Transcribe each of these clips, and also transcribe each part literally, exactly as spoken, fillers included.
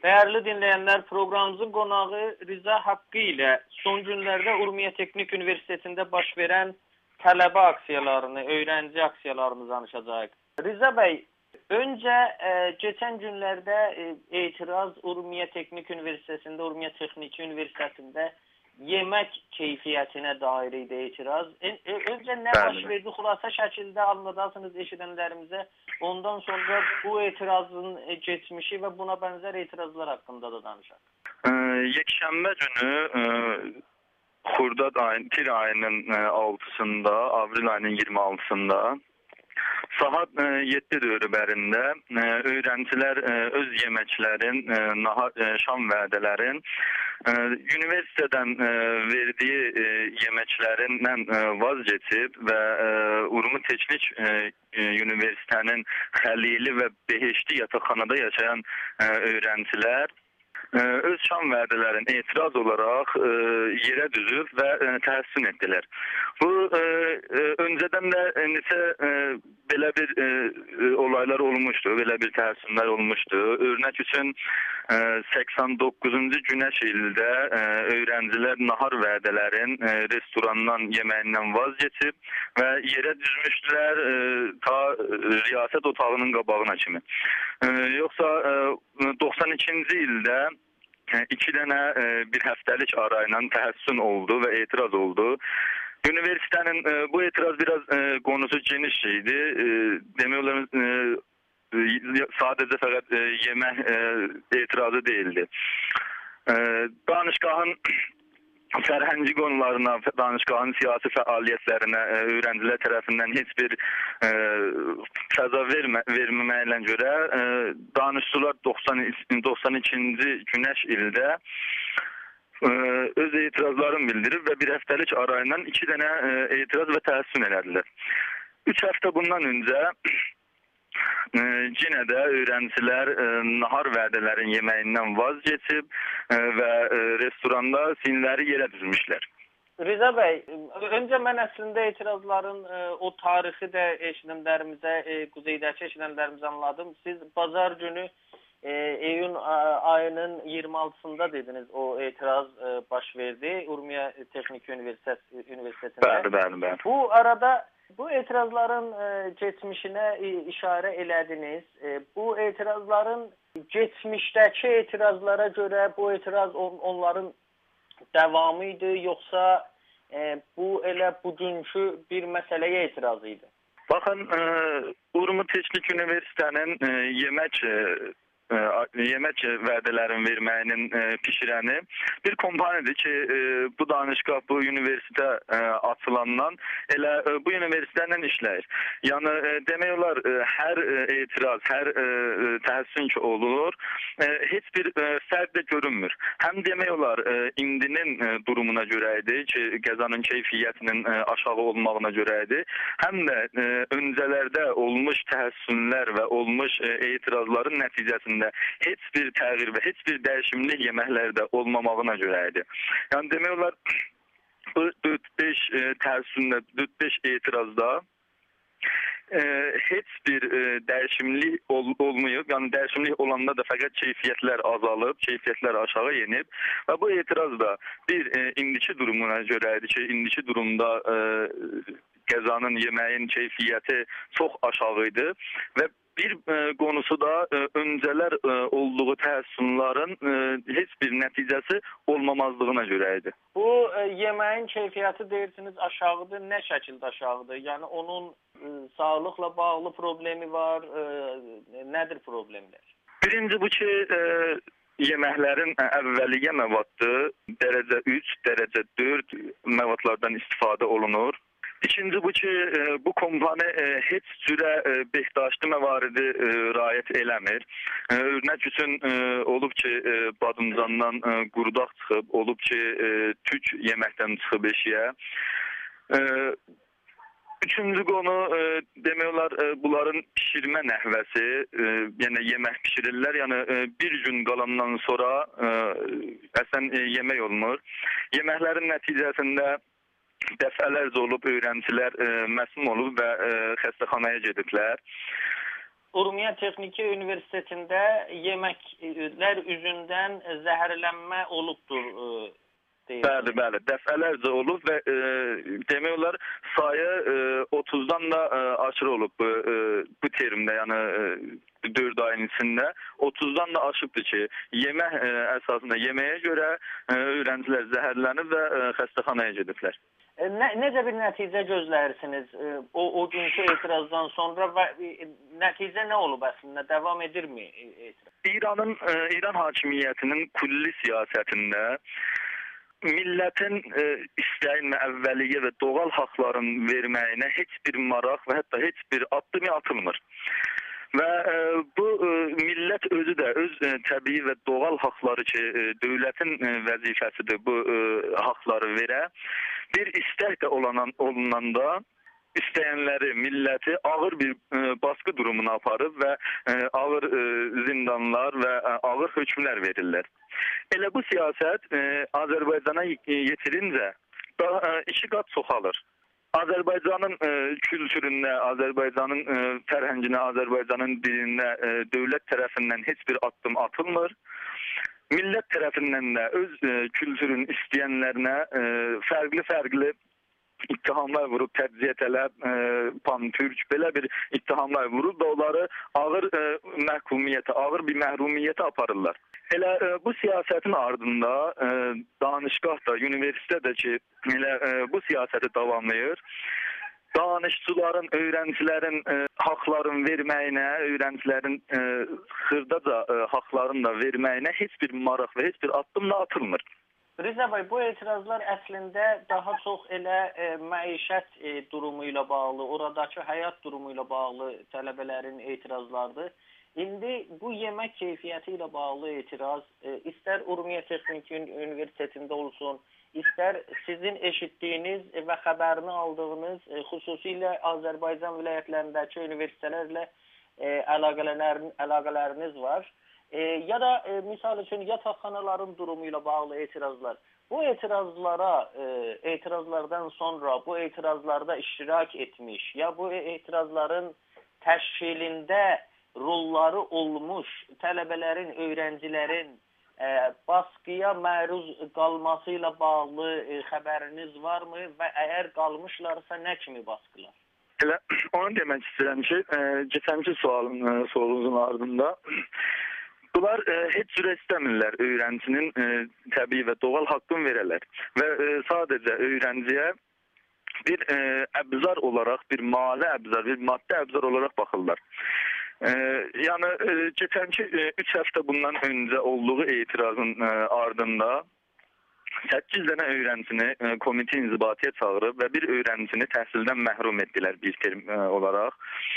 Değerli dinleyenler, programımızın qonağı Riza Haqqı ilə son günlərdə Urmiya Texnik Üniversitetində baş verən tələbə aksiyalarını, öğrenci aksiyalarını danışacağıq. Riza bəy, öncə e, geçən günlərdə e, etiraz Urmiya Texnik Üniversitetində, Urmiya Texniki Üniversitetində yemək keyfiyyətinə dair idi etiraz. E, e, öncə nə baş verdi? Xülasə şəkildə anladasınız eşidənlərimizə. Ondan sonra bu etirazın geçmişi və buna bənzər etirazlar haqqında da danışaq. Ee, Yekşənbə günü e, Xurdad ayın, tir ayının e, altısında, avril ayının iyirmi altısında saat e, yeddi dövrlərində e, öğrenciler e, öz yeməklərin, e, nahar, e, şam vədələrin e, üniversiteden e, verdiği e, yeməklərindən e, vazgeçib və e, Urmiya Texnik e, e, Üniversitenin Xəlili və Behişti yataqxanada yaşayan e, öğrenciler e, öz şam vədələrin etiraz olarak e, yerə düzüb və e, təhsin etdilər. Bu e, e, önceden de e, neçə e, belə bir e, e, olaylar olmuştu, belə bir təhsinlər olmuştu. Örnek üçün e, səksən doqquzuncu Günəş ildə e, öğrenciler nahar vədələrin e, restorandan, yeməyindən vazgeçib və yerə düzmüşdülər e, ta riyaset otağının qabağına kimi. E, yoxsa e, doxsan ikinci ildə e, iki dənə e, bir həftəlik arayla təhsin oldu və etiraz oldu. Üniversitenin e, bu etiraz biraz e, konusu geniş şeydi. E, Demiyorlar e, e, sadece fakat e, yemək e, etirazı değildi. E, danışgahın sərhənci konularına, danışgahın siyasi fəaliyyətlərinə e, öğrenciler tarafından heç bir e, cəza vermə, verməməklə görə e, danışçılar doxsan ikinci Günəş ildə Ee, öz etirazlarını bildirib və bir həftəlik arayla iki dənə e, etiraz və təhsin elədilər. Üç həftə bundan öncə e, yenə də öğrenciler e, nahar vədələrin yeməyindən vazgeçib e, və e, restoranda sinirləri yerə düzmüşlər. Riza bəy, öncə mən əslində etirazların e, o tarixi də eşidənlərimizə, e, quzeydəki eşidənlərimizə anladım. Siz bazar günü E, iyun ayının iyirmi altısında dediniz o etiraz e, baş verdi Urmiya Texnik Üniversitet, Üniversitetinde. Bəli, bəli, bəli. Bu arada bu etirazların e, geçmişine e, işare elədiniz. E, bu etirazların geçmişteki etirazlara göre bu etiraz on, onların devamıydı yoksa e, bu elə bugünkü bir meseleye itirazıydı? Bakın e, Urmiya Texnik Üniversitenin e, yemək e, yemək vədələrin verməyinin e, pişirəni bir kompaniyadır ki, e, bu danışqah, bu üniversite e, açılandan elə e, bu üniversitedən işləyir. Yəni e, demək olar e, hər e, etiraz, hər e, təhsin ki olur, e, heç bir e, fərq də görünmür. Həm demək olar e, indinin e, durumuna görəydi ki, qəzanın keyfiyyətinin e, aşağı olmağına görəydi. Həm də e, öncələrdə olmuş təhsinlər və olmuş e, etirazların nəticəsində heç bir təğyir və heç bir dəyişimlik yeməklərdə olmamağına görəydi. Yəni demək olar bu dörd beş e, tərsində, dörd beş etirazda e, heç bir e, dəyişimlik ol, olmayıb. Yəni dəyişimlik olanda da fəqət keyfiyyətlər azalıb, keyfiyyətlər aşağı yenib və bu etiraz da bir e, indiki durumuna görəydi ki, indiki durumda e, qəzanın, yeməyin keyfiyyəti çox aşağı idi və bir e, konusu da e, önceler e, olduğu təhsinlərin e, heç bir nəticəsi olmamazlığına görəydi. Bu e, yeməyin keyfiyyəti deyirsiniz aşağıdır. Nə şəkildə aşağıdır? Yəni onun e, sağlıqla bağlı problemi var. E, nədir problemlər? Birinci bu ki, e, yeməklərin əvvəliyyə məvaddı. Dərəcə üç, dərəcə dörd məvadlardan istifadə olunur. İkinci bu ki, e, bu kompani e, heç cürə e, behdaşlı məvaridi e, riayət eləmir. E, örnek üçün e, olub ki, e, badımcandan e, qurdaq çıxıb, olub ki, e, tük yeməkdən çıxıb eşiyə. E, üçüncü konu e, demək olar e, bunların pişirmə nəhvəsi, e, yəni yemək pişirirlər. Yəni e, bir gün qalandan sonra e, əslən e, yemək olmur. Yeməklərin nəticəsində dəfələrcə olub öğrenciler e, məsum olub və e, xəstəxanaya gediblər. Urmiya Texniki Universitetində yeməklər üzündən zəhərlənmə olubdur e, deyir. Bəli, bəli. Dəfələrcə olub və e, demək olar sayı e, otuzdan da e, aşırı olub bu, e, bu terimdə, yəni e, dörd ayın içində otuzdan da aşıbdır ki, yemək e, əsasında yeməyə görə e, öğrencilər zəhərlənib və e, xəstəxanaya gediblər. E, nə, necə bir nəticə gözləyirsiniz e, o, o günkü etirazdan sonra və e, nəticə nə olub əslində? Davam edirmi e, etiraz? İranın e, İran hakimiyyətinin kulli siyasətində millətin e, istəyin və əvvəliyyə və doğal haqların verməyinə heç bir maraq və hətta heç bir addım atılmır. Və e, bu e, millət özü də öz e, təbii və doğal haqları ki, e, dövlətin e, vəzifəsidir bu e, haqları verə. Bir istək də olanan, olunanda istəyənləri, milləti ağır bir e, baskı durumuna aparıb və e, ağır e, zindanlar və e, ağır hökmlər verirlər. Elə bu siyasət e, Azərbaycana yetirincə daha e, iki qat çoxalır. Azərbaycanın e, kültüründə, Azərbaycanın e, fərhənginə, Azərbaycanın dilində e, dövlət tərəfindən heç bir addım atılmır. Millət tərəfindən də öz e, kültürün istəyənlərinə e, fərqli-fərqli ittihamlar vurub, təbziyyətələr, e, pan-türk, belə bir ittihamlar vurub da onları ağır e, məhkumiyyətə, ağır bir məhrumiyyətə aparırlar. Elə e, bu siyasətin ardında e, danışqah da, universitet də ki, elə e, bu siyasəti davamlayır. Danışçıların, öğrencilərin e, haqların verməyinə, öğrencilərin e, xırdaca e, haqların da verməyinə heç bir maraq və heç bir addım da atılmır. Riza bəy, bu etirazlar əslində daha çox elə e, məişət e, durumu ilə bağlı, oradakı həyat durumu ilə bağlı tələbələrin etirazlarıdır. İndi bu yemək keyfiyyəti ilə bağlı etiraz, e, istər Urmiya Texniki Universitetində olsun, istər sizin eşitdiyiniz və xəbərini aldığınız, e, xüsusilə Azərbaycan vilayətlərindəki universitetlərlə e, əlaqələrin, əlaqələriniz var. E, ya da e, misal üçün yataqxanaların durumu ilə bağlı etirazlar. Bu etirazlara, e, etirazlardan sonra bu etirazlarda iştirak etmiş ya bu etirazların təşkilində rolları olmuş tələbələrin, öğrencilərin e, baskıya məruz qalması ilə bağlı e, xəbəriniz varmı və əgər qalmışlarsa nə kimi baskılar? Elə onu demək istəyirəm ki, e, geçənki sualın, e, sorunuzun ardında bunlar e, heç cürə istəmirlər öğrencinin e, təbii və doğal haqqını verələr və e, sadəcə öğrenciyə bir e, əbzar olaraq, bir mali əbzar, bir maddi əbzar olaraq baxırlar. Ee, yani e, geçenki e, üç hafta bundan önce olduğu itirazın e, ardında səkkiz dənə öğrencini e, komite inzibatiyə çağırıb və bir öğrencini təhsildən məhrum etdilər bir terim e, olaraq.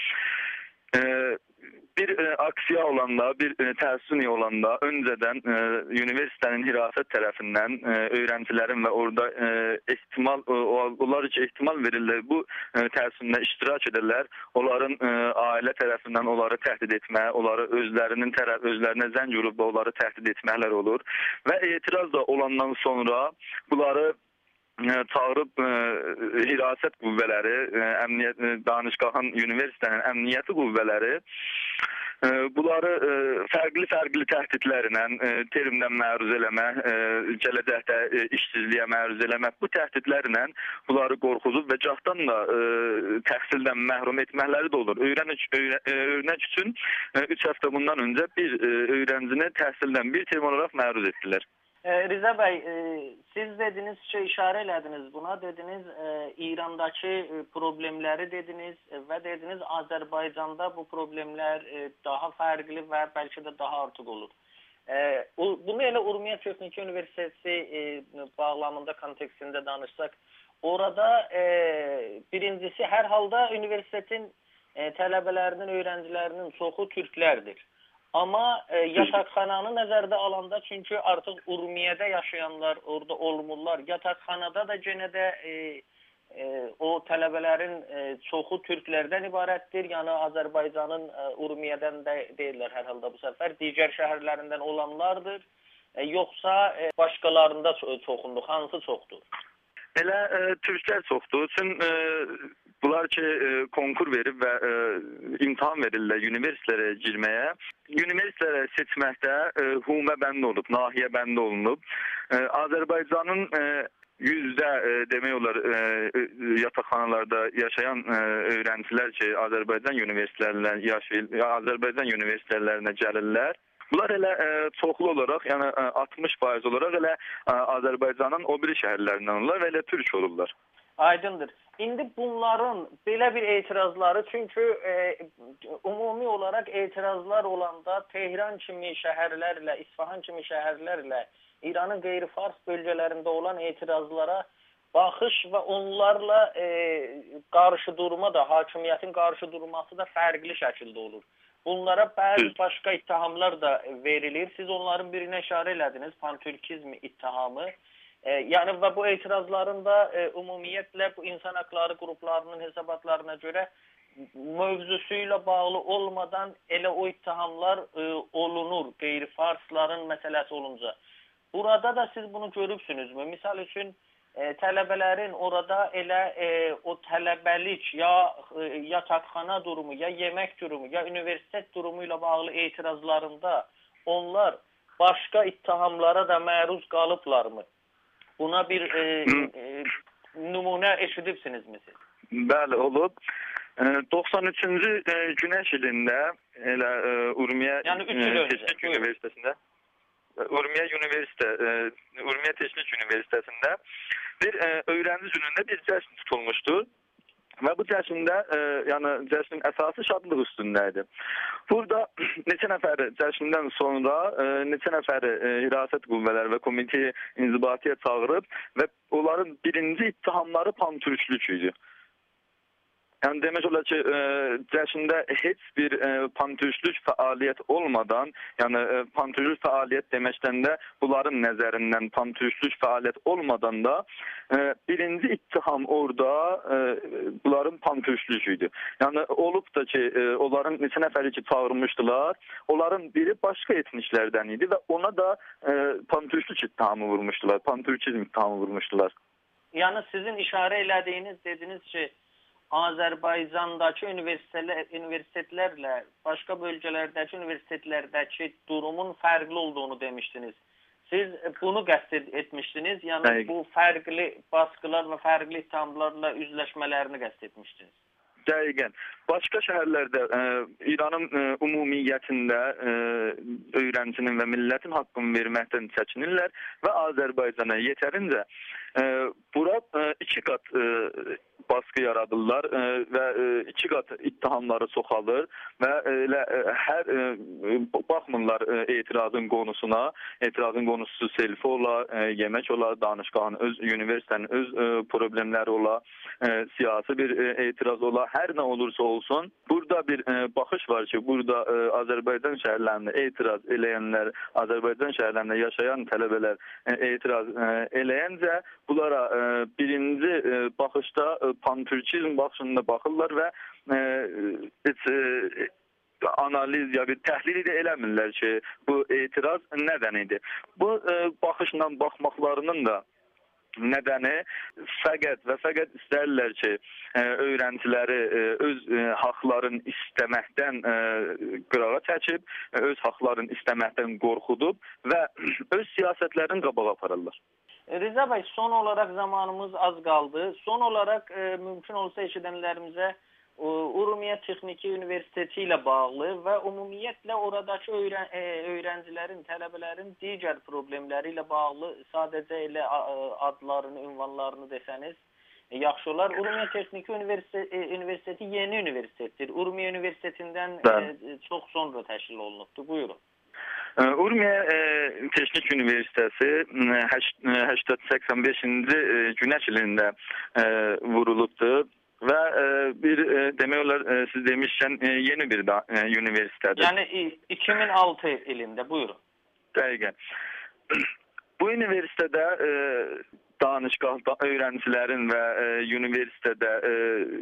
E, bir e, aksiya olanda, bir e, təsuni olanda önceden e, üniversitenin hirasət tərəfindən e, öğrencilerin ve orada e, ehtimal, e, onlar için ehtimal verirlər. Bu e, təsündə iştirak edirlər. Onların e, ailə tərəfindən onları təhdid etmə, onları özlərinin tərəf, özlərinə zəng vurub da onları təhdid etməklər olur. Və etiraz da olandan sonra bunları çağırıb e, hirasət qüvvələri, e, əmniyyət, e, danışqahın universitetin əmniyyəti qüvvələri e, bunları e, fərqli-fərqli təhdidlərlə e, terimdən məruz eləmə, e, gələcəkdə e, işsizliyə məruz eləmə, bu təhdidlərlə bunları qorxuzub və gahdan da e, təhsildən məhrum etməkləri də olur. Öyrənək, öyrə, öyrənək üçün e, üç həftə bundan öncə bir e, öyrəncini təhsildən bir terim olaraq məruz etdilər. Riza bəy, e, siz dediniz ki, işarə elədiniz buna, dediniz e, İrandakı e, problemləri dediniz və dediniz Azərbaycanda bu problemlər e, daha fərqli və bəlkə də daha artıq olur. E, bunu elə Urmiya Texniki Universiteti e, bağlamında kontekstində danışsaq, orada e, birincisi hər halda universitetin e, tələbələrinin, öğrencilərinin çoxu türklərdir. Amma e, yataqxananı nəzərdə alanda, çünki artıq Urmiyədə yaşayanlar orada olmurlar. Yataqxanada da yenə də e, e, o tələbələrin e, çoxu türklərdən ibarətdir. Yəni Azərbaycanın e, Urmiyədən də deyirlər hər halda bu səfər. Digər şəhərlərindən olanlardır. E, yoxsa e, başqalarında çoxundur. Hansı çoxdur? Elə e, türklər çoxdur. Üçün e, Bunlar ki e, konkur verib və e, imtahan verirlər üniversitelərə girməyə. Üniversitelərə seçməkdə e, humə bənd olub, nahiyə bənd olunub. E, Azərbaycanın e, yüzdə e, demək olar e, yataqxanalarda yaşayan e, öğrencilər ki, Azərbaycan üniversitelərində yaşayır, Azərbaycan üniversitelərinə gəlirlər. Bunlar elə e, çoxlu olaraq, yəni e, altmış faiz olaraq elə e, Azərbaycanın o biri şəhərlərindən olurlar və elə türk olurlar. Aydındır. İndi bunların belə bir etirazları, çünki e, umumi olaraq etirazlar olanda Tehran kimi şəhərlərlə, İsfahan kimi şəhərlərlə İranın qeyri-fars bölgələrində olan etirazlara baxış və onlarla e, qarşı durma da, hakimiyyətin qarşı durması da fərqli şəkildə olur. Bunlara bəzi başqa ittihamlar da verilir. Siz onların birinə işarə elədiniz, pantürkizm ittihamı. E, yəni və bu etirazların da e, ümumiyyətlə bu insan haqları qruplarının hesabatlarına görə mövzusu ilə bağlı olmadan elə o ittihamlar e, olunur, qeyri-farsların məsələsi olunca. Burada da siz bunu görübsünüzmü? Misal üçün e, tələbələrin orada elə e, o tələbəlik ya e, yataqxana durumu, ya yemək durumu, ya universitet durumu ilə bağlı etirazlarında onlar başqa ittihamlara da məruz qalıblarmı? Buna bir e, e, nümunə eşidibsinizmi siz? Bəli, olub. E, doxsan üçüncü e, Günəş ilində elə e, Urmiya yəni, e, Teknik Üniversitesində Urmiya Üniversite, e, Urmiya Teknik Üniversitesində bir e, öğrenci günündə bir cəşn tutulmuşdu. Və bu cəşndə, e, yəni cəşnin əsası şadlıq üstündəydi. Burada neçə nəfəri cəşndən sonra e, neçə nəfəri e, hirasət qüvvələri və komiteyi inzibatiyə çağırıb və onların birinci ittihamları pantürklük idi. Yəni demək olar ki, e, cəşndə heç bir e, pantürklük fəaliyyət olmadan, yəni e, pantürklük fəaliyyət deməkdən də bunların nəzərindən pantürklük fəaliyyət olmadan da e, birinci ittiham orada e, bunların pantürklük idi. Yəni olub da ki, e, onların neçə nəfəri ki çağırmışdılar, onların biri başqa etniklərdən idi və ona da e, pantürklük ittihamı vurmuşdular, pantürkizm ittihamı vurmuşdular. Yəni sizin işarə elədiyiniz, dediniz ki, Azərbaycandakı universitetlər, universitetlərlə başqa bölgələrdəki universitetlərdəki durumun fərqli olduğunu demişdiniz. Siz bunu qəsd etmişdiniz, yəni Dəqiq. Bu fərqli baskılar və fərqli ittihamlarla üzləşmələrini qəsd etmişdiniz. Dəqiqən. Başqa şəhərlərdə e, İranın e, ümumiyyətində e, öğrencinin və millətin haqqını verməkdən çəkinirlər və Azərbaycana yetərincə e, bura e, iki qat e, baskı yaradırlar e, və e, iki qat ittihamları çoxalır və elə e, hər e, baxmırlar e, etirazın qonusuna, etirazın qonusu selfi ola, e, yemək ola, danışqahın öz üniversitenin öz e, problemləri ola, e, siyasi bir e, etiraz ola, hər nə olursa olsun, burada bir e, baxış var ki, burada e, Azərbaycan şəhərlərində etiraz eləyənlər, Azərbaycan şəhərlərində yaşayan tələbələr e, etiraz e, eləyəncə bunlara e, birinci e, baxışda e, pantürkizm baxışında baxırlar və e, heç e, analiz ya bir təhlil də eləmirlər ki, bu etiraz nədən idi. Bu e, baxışla baxmaqlarının da nədəni fəqət və fəqət istərlər ki, e, öğrenciləri e, öz e, haqların istəməkdən e, qırağa çəkib, e, öz haqların istəməkdən qorxudub və öz siyasətlərini qabağa aparırlar. Rıza bəy, son olaraq zamanımız az qaldı. Son olaraq e, mümkün olsa eşidənlərimizə e, Urmiya Texniki Üniversiteti ilə bağlı və ümumiyyətlə oradakı öyrən, e, öğrencilərin, tələbələrin digər problemləri ilə bağlı sadəcə elə adlarını, ünvanlarını desəniz e, yaxşı olar. Urmiya Texniki Üniversiteti, e, Üniversiteti yeni üniversitetdir. Urmiya Üniversitetindən e, çox sonra təşkil olunubdur. Buyurun. Urmiya e, Teknik Üniversitesi səksən səksən beşinci Günəş ilində e, vurulubdur və e, bir e, demək olar e, siz demişkən e, yeni bir da, e, üniversitedir. Yəni iki min altı ilində, buyurun. Dəqiqən. Bu üniversitede e, danışqahda öğrencilerin və e, üniversitede e,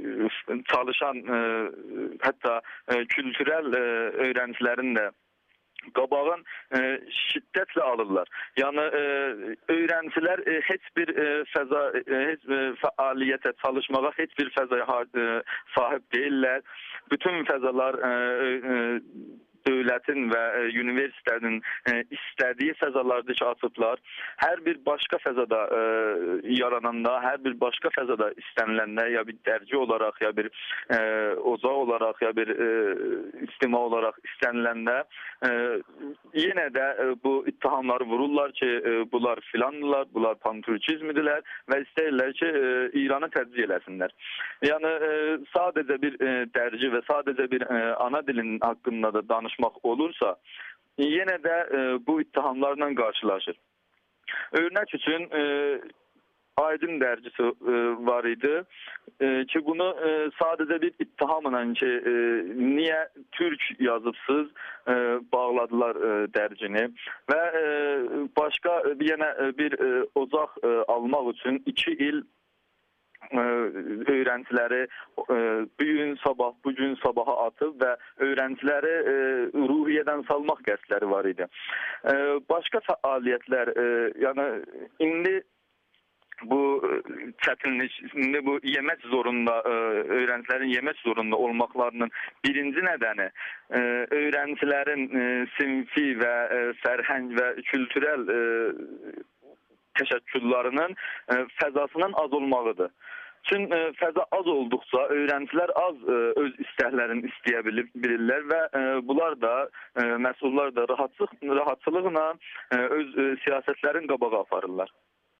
çalışan e, hətta e, kültürel e, öğrencilerin de qabağın e, şiddətlə alırlar. Yəni e, öğrencilər e, heç bir e, fəza e, heç e, fəaliyyətə çalışmağa heç bir fəzaya e, sahib deyillər. Bütün fəzalar e, e, dövlətin və e, universitetin e, istədiyi fəzalarda ki açıblar. Hər bir başqa fəzada e, yarananda, hər bir başqa fəzada istəniləndə ya bir dərci olaraq, ya bir e, ocaq olaraq, ya bir e, istima olaraq istəniləndə e, yenə də e, bu ittihamları vururlar ki, e, bunlar filandırlar, bunlar panturkizmdirlər və istəyirlər ki, e, İranı təcrid eləsinlər. Yəni e, sadəcə bir e, dərci və sadəcə bir e, ana dilin haqqında da danışmaq olursa, yenə də e, bu ittihamlarla qarşılaşır. Örnek üçün e, Aydın dərgisi e, var idi e, ki, bunu e, sadəcə bir ittihamla ki, e, niyə Türk yazıbsız e, bağladılar e, dərgini və e, başqa yenə bir e, ocaq e, almaq üçün iki il öğrenciləri bu gün sabah, bu gün sabaha atıb və öğrenciləri ruhiyyədən salmaq qəsdləri var idi. Başqa fəaliyyətlər, yəni indi bu çətinlik, indi bu yemək zorunda, öğrencilərin yemək zorunda olmaqlarının birinci nədəni öğrencilərin sinfi və fərhəng və kültürel təşəkküllərinin fəzasının az olmağıdır. Çünki fəza az olduqca öğrencilər az öz istəklərini istəyə bilirlər və bunlar da, məsullar da rahatsızlıqla öz siyasətlərin qabağa aparırlar.